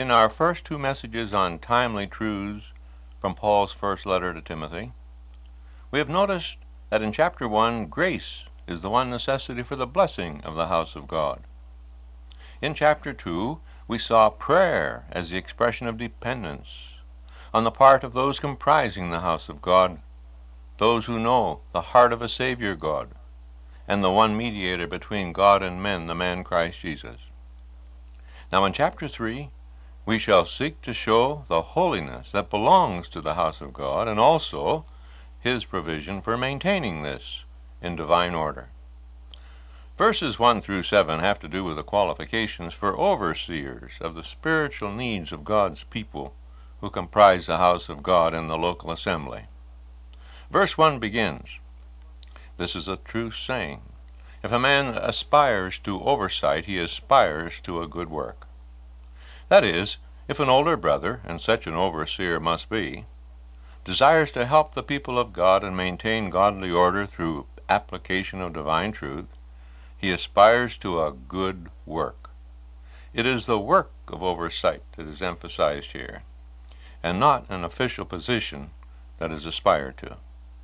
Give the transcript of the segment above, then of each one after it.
In our first two messages on timely truths from Paul's first letter to Timothy, we have noticed that in chapter 1, grace is the one necessity for the blessing of the house of God. In chapter 2, we saw prayer as the expression of dependence on the part of those comprising the house of God, those who know the heart of a Savior God, and the one mediator between God and men, the man Christ Jesus. Now in chapter 3, we shall seek to show the holiness that belongs to the house of God, and also His provision for maintaining this in divine order. Verses 1 through 7 have to do with the qualifications for overseers of the spiritual needs of God's people who comprise the house of God and the local assembly. Verse 1 begins, "This is a true saying. If a man aspires to oversight, he aspires to a good work." That is, if an older brother, and such an overseer must be, desires to help the people of God and maintain godly order through application of divine truth, he aspires to a good work. It is the work of oversight that is emphasized here, and not an official position that is aspired to.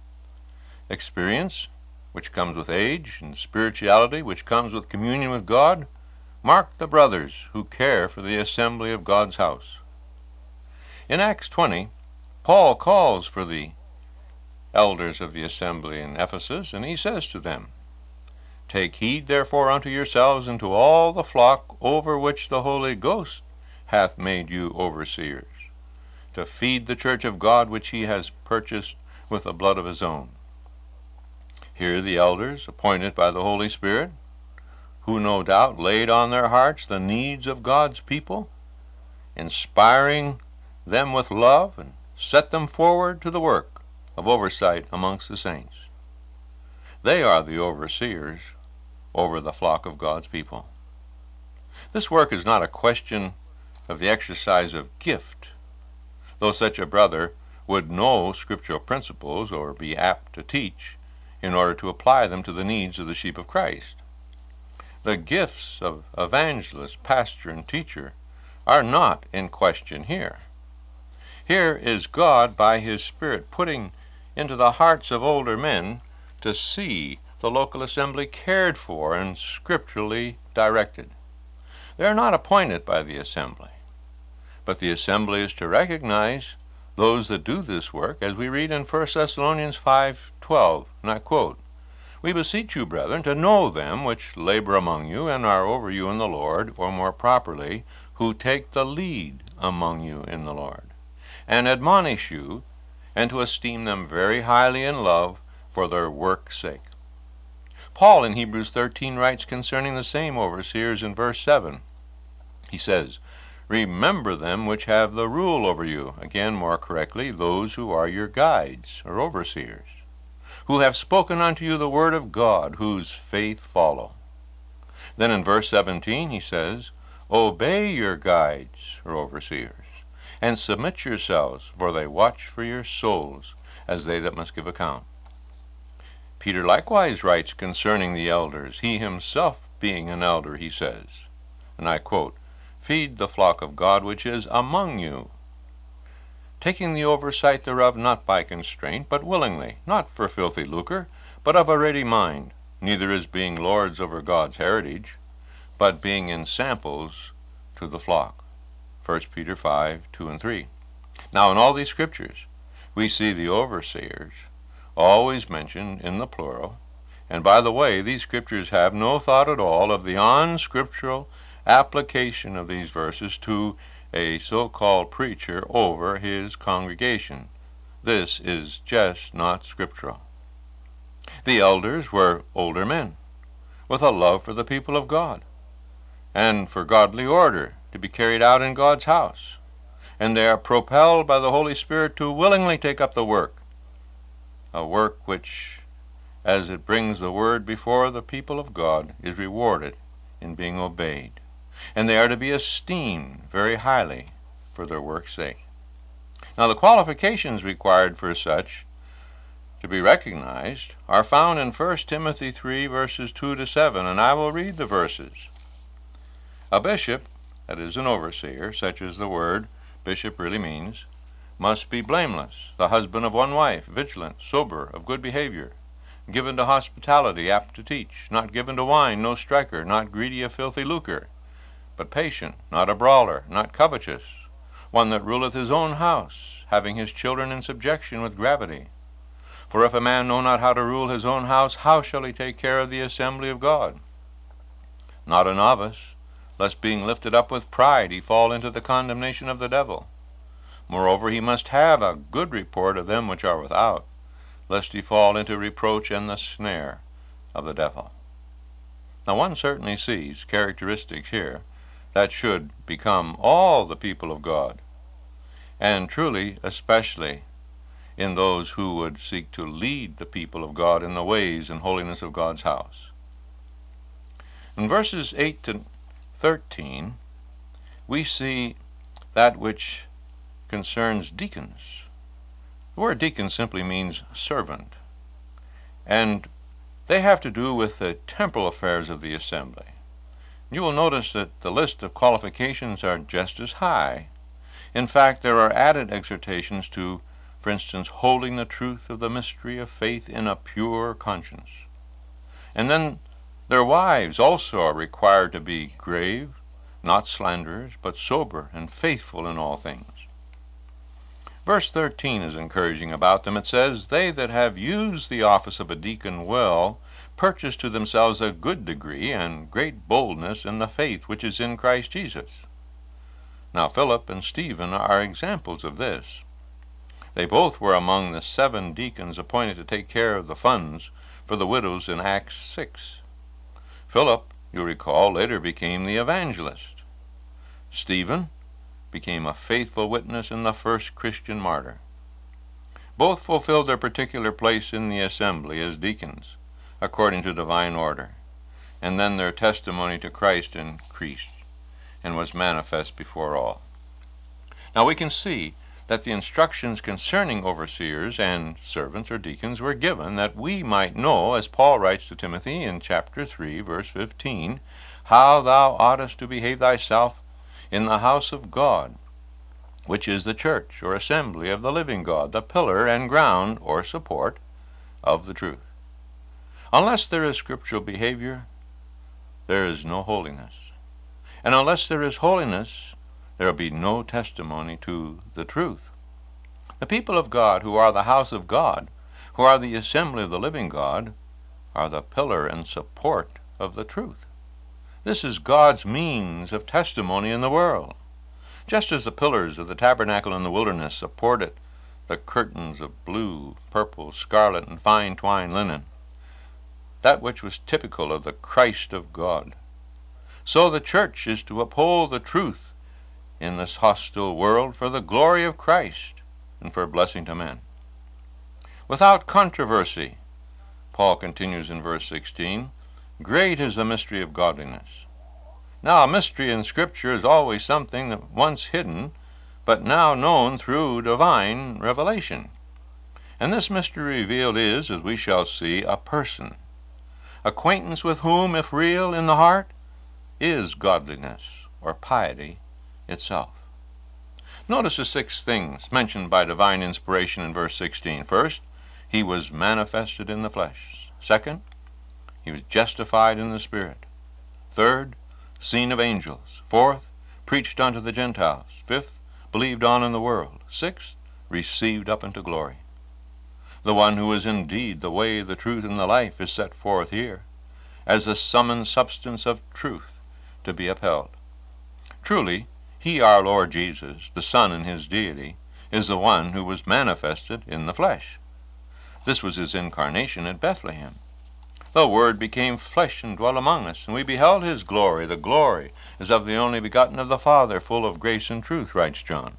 Experience, which comes with age, and spirituality, which comes with communion with God, mark the brothers who care for the assembly of God's house. In Acts 20, Paul calls for the elders of the assembly in Ephesus, and he says to them, "Take heed therefore unto yourselves and to all the flock over which the Holy Ghost hath made you overseers, to feed the church of God which he has purchased with the blood of his own." Here the elders, appointed by the Holy Spirit, who no doubt laid on their hearts the needs of God's people, inspiring them with love, and set them forward to the work of oversight amongst the saints. They are the overseers over the flock of God's people. This work is not a question of the exercise of gift, though such a brother would know scriptural principles or be apt to teach in order to apply them to the needs of the sheep of Christ. The gifts of evangelist, pastor, and teacher are not in question here. Here is God by His Spirit putting into the hearts of older men to see the local assembly cared for and scripturally directed. They are not appointed by the assembly, but the assembly is to recognize those that do this work, as we read in 1 Thessalonians 5:12, and I quote, "We beseech you, brethren, to know them which labor among you and are over you in the Lord, or more properly, who take the lead among you in the Lord, and admonish you, and to esteem them very highly in love for their work's sake." Paul in Hebrews 13 writes concerning the same overseers in verse 7. He says, "Remember them which have the rule over you," again more correctly, those who are your guides or overseers, "who have spoken unto you the word of God, whose faith follow." Then in verse 17 he says, "Obey your guides or overseers, and submit yourselves, for they watch for your souls, as they that must give account." Peter likewise writes concerning the elders, he himself being an elder, he says, and I quote, "Feed the flock of God which is among you, taking the oversight thereof not by constraint, but willingly, not for filthy lucre, but of a ready mind, neither as being lords over God's heritage, but being ensamples to the flock." 1 Peter 5:2 and 3. Now in all these scriptures we see the overseers always mentioned in the plural, and by the way, these scriptures have no thought at all of the unscriptural application of these verses to a so-called preacher over his congregation. This is just not scriptural. The elders were older men with a love for the people of God and for godly order to be carried out in God's house, and they are propelled by the Holy Spirit to willingly take up the work, a work which, as it brings the word before the people of God, is rewarded in being obeyed, and they are to be esteemed very highly for their work's sake. Now the qualifications required for such to be recognized are found in 1 Timothy 3 verses 2 to 7, and I will read the verses. "A bishop that is, an overseer, such as the word bishop really means, must be blameless, the husband of one wife, vigilant, sober, of good behavior, given to hospitality, apt to teach, not given to wine, no striker, not greedy of filthy lucre, but patient, not a brawler, not covetous, one that ruleth his own house, having his children in subjection with gravity. For if a man know not how to rule his own house, how shall he take care of the assembly of God? Not a novice, lest being lifted up with pride he fall into the condemnation of the devil. Moreover, he must have a good report of them which are without, lest he fall into reproach and the snare of the devil. Now one certainly sees characteristics here that should become all the people of God, and truly especially in those who would seek to lead the people of God in the ways and holiness of God's house. In verses 8 to 13, we see that which concerns deacons. The word deacon simply means servant, and they have to do with the temporal affairs of the assembly. You will notice that the list of qualifications are just as high. In fact, there are added exhortations to, for instance, holding the truth of the mystery of faith in a pure conscience. And then their wives also are required to be grave, not slanderers, but sober and faithful in all things. Verse 13 is encouraging about them. It says, "They that have used the office of a deacon well purchase to themselves a good degree and great boldness in the faith which is in Christ Jesus." Now Philip and Stephen are examples of this. They both were among the 7 deacons appointed to take care of the funds for the widows in Acts 6. Philip, you recall, later became the evangelist. Stephen became a faithful witness and the first Christian martyr. Both fulfilled their particular place in the assembly as deacons, according to divine order, and then their testimony to Christ increased and was manifest before all. Now we can see that the instructions concerning overseers and servants or deacons were given that we might know, as Paul writes to Timothy in chapter 3, verse 15, how thou oughtest to behave thyself in the house of God, which is the church or assembly of the living God, the pillar and ground or support of the truth. Unless there is scriptural behavior, there is no holiness. And unless there is holiness, there will be no testimony to the truth. The people of God, who are the house of God, who are the assembly of the living God, are the pillar and support of the truth. This is God's means of testimony in the world. Just as the pillars of the tabernacle in the wilderness supported the curtains of blue, purple, scarlet, and fine twined linen, that which was typical of the Christ of God, so the church is to uphold the truth in this hostile world for the glory of Christ and for blessing to men. Without controversy, Paul continues in verse 16, great is the mystery of godliness. Now, a mystery in Scripture is always something that once hidden, but now known through divine revelation. And this mystery revealed is, as we shall see, a person, acquaintance with whom, if real in the heart, is godliness or piety itself. Notice the 6 things mentioned by divine inspiration in verse 16. First, he was manifested in the flesh. Second, he was justified in the Spirit. Third, seen of angels. Fourth, preached unto the Gentiles. Fifth, believed on in the world. Sixth, received up into glory. The one who is indeed the way, the truth, and the life is set forth here as the summoned substance of truth to be upheld. Truly, he, our Lord Jesus, the Son in his deity, is the one who was manifested in the flesh. This was his incarnation at Bethlehem. The Word became flesh and dwelt among us, and we beheld his glory. The glory is of the only begotten of the Father, full of grace and truth, writes John.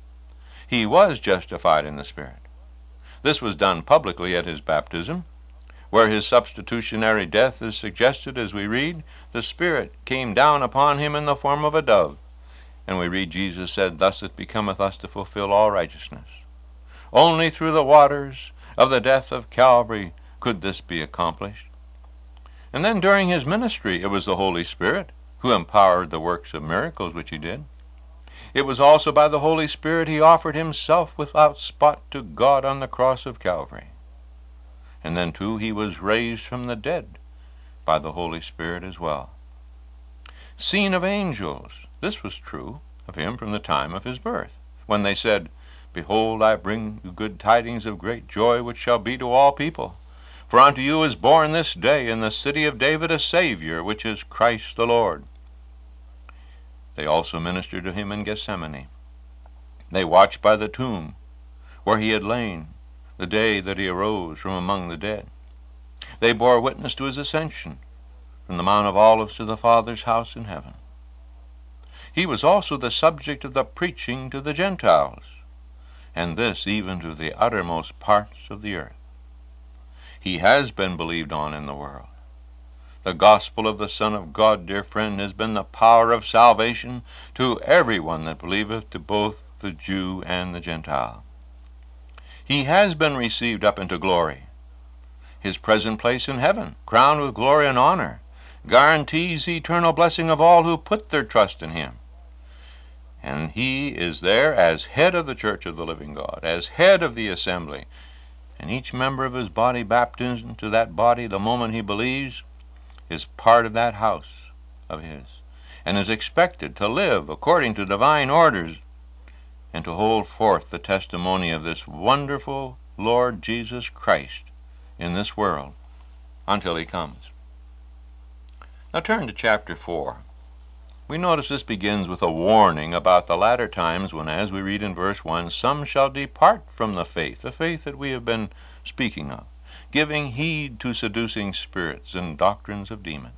He was justified in the Spirit. This was done publicly at his baptism, where his substitutionary death is suggested as we read, the Spirit came down upon him in the form of a dove. And we read Jesus said, thus it becometh us to fulfill all righteousness. Only through the waters of the death of Calvary could this be accomplished. And then during his ministry, it was the Holy Spirit who empowered the works of miracles which he did. It was also by the Holy Spirit he offered himself without spot to God on the cross of Calvary. And then, too, he was raised from the dead by the Holy Spirit as well. Seen of angels, this was true of him from the time of his birth, when they said, Behold, I bring you good tidings of great joy, which shall be to all people. For unto you is born this day in the city of David a Savior, which is Christ the Lord. They also ministered to him in Gethsemane. They watched by the tomb where he had lain the day that he arose from among the dead. They bore witness to his ascension from the Mount of Olives to the Father's house in heaven. He was also the subject of the preaching to the Gentiles, and this even to the uttermost parts of the earth. He has been believed on in the world. The gospel of the Son of God, dear friend, has been the power of salvation to every one that believeth, to both the Jew and the Gentile. He has been received up into glory. His present place in heaven, crowned with glory and honor, guarantees the eternal blessing of all who put their trust in him. And he is there as head of the church of the living God, as head of the assembly, and each member of his body baptized into that body the moment he believes is part of that house of his, and is expected to live according to divine orders and to hold forth the testimony of this wonderful Lord Jesus Christ in this world until he comes. Now turn to chapter 4. We notice this begins with a warning about the latter times when, as we read in verse 1, some shall depart from the faith that we have been speaking of, giving heed to seducing spirits and doctrines of demons.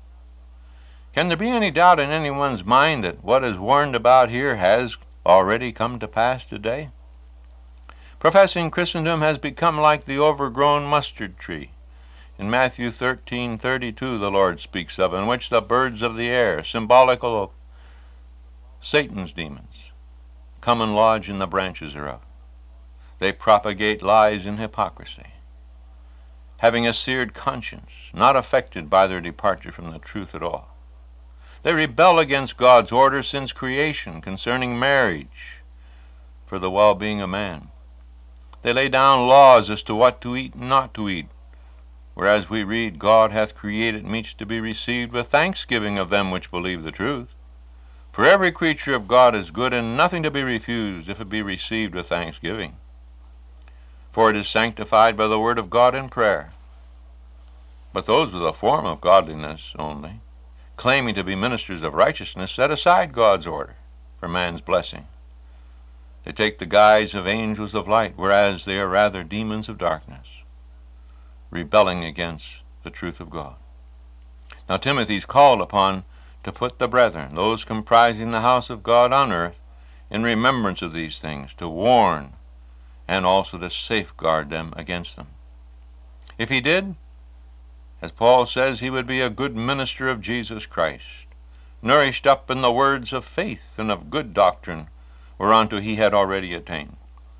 Can there be any doubt in anyone's mind that what is warned about here has already come to pass today? Professing Christendom has become like the overgrown mustard tree. In Matthew 13:32 the Lord speaks of, in which the birds of the air, symbolical of Satan's demons, come and lodge in the branches thereof. They propagate lies and hypocrisy, having a seared conscience, not affected by their departure from the truth at all. They rebel against God's order since creation concerning marriage for the well-being of man. They lay down laws as to what to eat and not to eat, whereas we read, God hath created meats to be received with thanksgiving of them which believe the truth. For every creature of God is good, and nothing to be refused if it be received with thanksgiving. For it is sanctified by the word of God in prayer. But those with a form of godliness only, claiming to be ministers of righteousness, set aside God's order for man's blessing. They take the guise of angels of light, whereas they are rather demons of darkness, rebelling against the truth of God. Now Timothy is called upon to put the brethren, those comprising the house of God on earth, in remembrance of these things, to warn and also to safeguard them against them. If he did, as Paul says, he would be a good minister of Jesus Christ, nourished up in the words of faith and of good doctrine, whereunto he had already attained.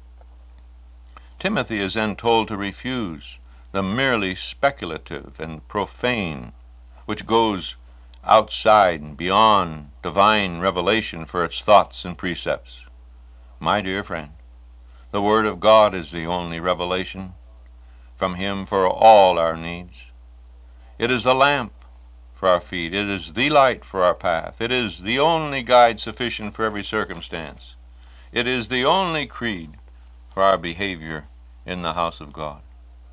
Timothy is then told to refuse the merely speculative and profane, which goes outside and beyond divine revelation for its thoughts and precepts. My dear friend, the Word of God is the only revelation from him for all our needs. It is the lamp for our feet. It is the light for our path. It is the only guide sufficient for every circumstance. It is the only creed for our behavior in the house of God.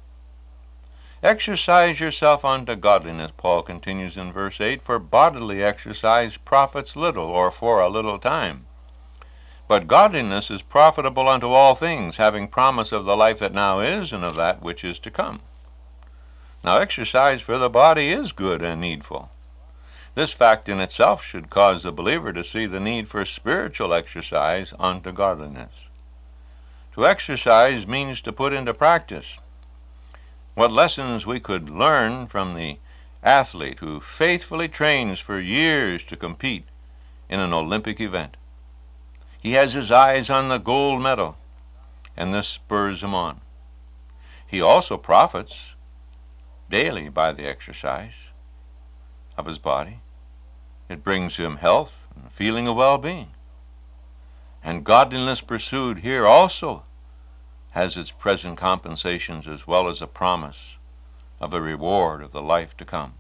Exercise yourself unto godliness, Paul continues in verse 8, for bodily exercise profits little, or for a little time. But godliness is profitable unto all things, having promise of the life that now is, and of that which is to come. Now exercise for the body is good and needful. This fact in itself should cause the believer to see the need for spiritual exercise unto godliness. To exercise means to put into practice. What lessons we could learn from the athlete who faithfully trains for years to compete in an Olympic event. He has his eyes on the gold medal, and this spurs him on. He also profits daily by the exercise of his body. It brings him health and a feeling of well-being. And godliness pursued here also has its present compensations as well as a promise of a reward of the life to come.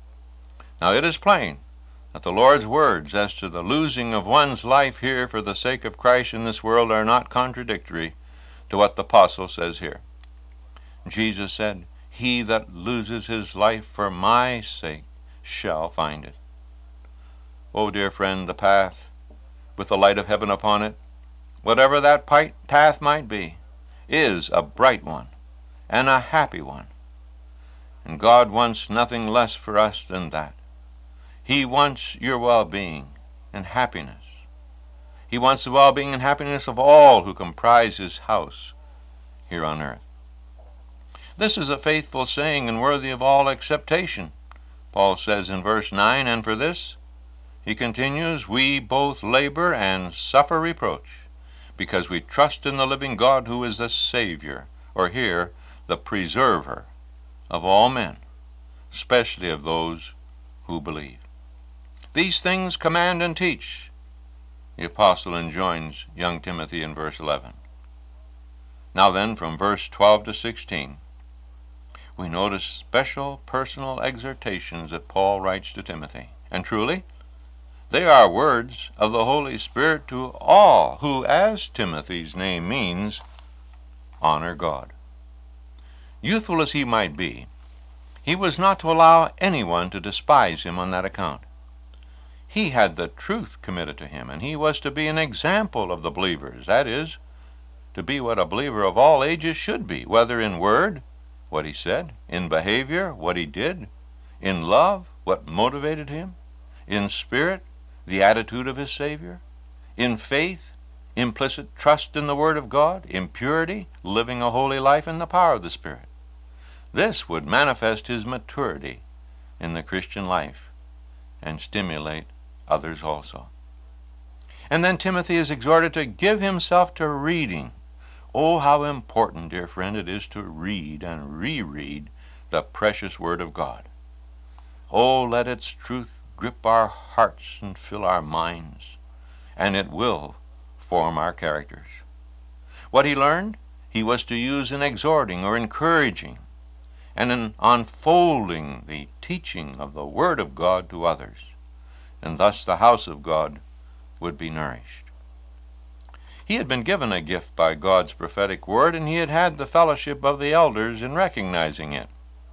Now it is plain that the Lord's words as to the losing of one's life here for the sake of Christ in this world are not contradictory to what the apostle says here. Jesus said, "He that loses his life for my sake shall find it." Oh, dear friend, the path with the light of heaven upon it, whatever that path might be, is a bright one and a happy one. And God wants nothing less for us than that. He wants your well-being and happiness. He wants the well-being and happiness of all who comprise his house here on earth. This is a faithful saying and worthy of all acceptation. Paul says in verse 9, "And for this," he continues, "we both labor and suffer reproach, because we trust in the living God, who is the Savior," or here, the preserver of all men, especially of those who believe. These things command and teach, the apostle enjoins young Timothy in verse 11. Now then, from verse 12 to 16, we notice special personal exhortations that Paul writes to Timothy. And truly, they are words of the Holy Spirit to all who, as Timothy's name means, honor God. Youthful as he might be, he was not to allow anyone to despise him on that account. He had the truth committed to him, and he was to be an example of the believers, that is, to be what a believer of all ages should be, whether in word, what he said, in behavior, what he did, in love, what motivated him, in spirit, the attitude of his Savior, in faith, implicit trust in the Word of God, in purity, living a holy life in the power of the Spirit. This would manifest his maturity in the Christian life and stimulate others also. And then Timothy is exhorted to give himself to reading. Oh, how important, dear friend, it is to read and reread the precious Word of God. Oh, let its truth grip our hearts and fill our minds, and it will form our characters. What he learned, he was to use in exhorting or encouraging, and in unfolding the teaching of the Word of God to others, and thus the house of God would be nourished. He had been given a gift by God's prophetic word, and he had had the fellowship of the elders in recognizing it.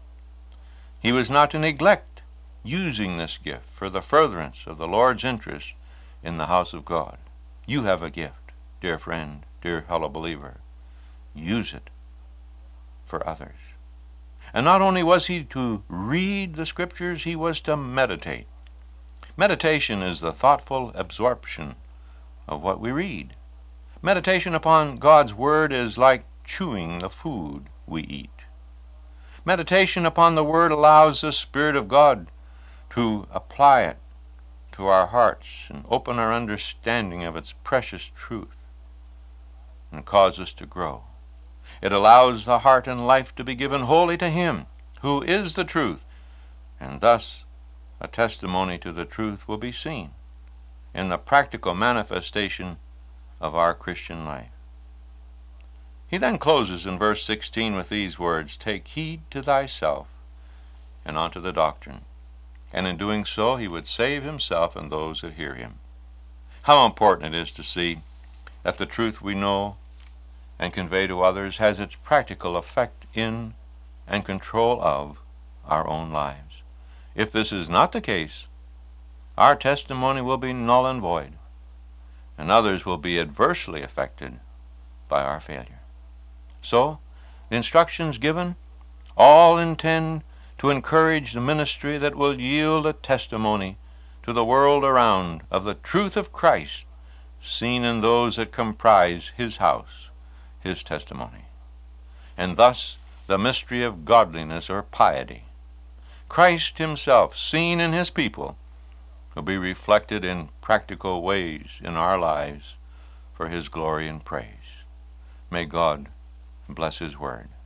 He was not to neglect using this gift for the furtherance of the Lord's interest in the house of God. You have a gift, dear friend, dear fellow believer. Use it for others. And not only was he to read the Scriptures, he was to meditate. Meditation is the thoughtful absorption of what we read. Meditation upon God's Word is like chewing the food we eat. Meditation upon the Word allows the Spirit of God to apply it to our hearts and open our understanding of its precious truth and cause us to grow. It allows the heart and life to be given wholly to Him who is the truth, and thus a testimony to the truth will be seen in the practical manifestation of our Christian life. He then closes in verse 16 with these words, "Take heed to thyself and unto the doctrine." And in doing so, he would save himself and those that hear him. How important it is to see that the truth we know and convey to others has its practical effect in and control of our own lives. If this is not the case, our testimony will be null and void, and others will be adversely affected by our failure. So, the instructions given all intend to encourage the ministry that will yield a testimony to the world around of the truth of Christ seen in those that comprise His house, His testimony. And thus the mystery of godliness or piety, Christ Himself seen in His people, will be reflected in practical ways in our lives for His glory and praise. May God bless His word.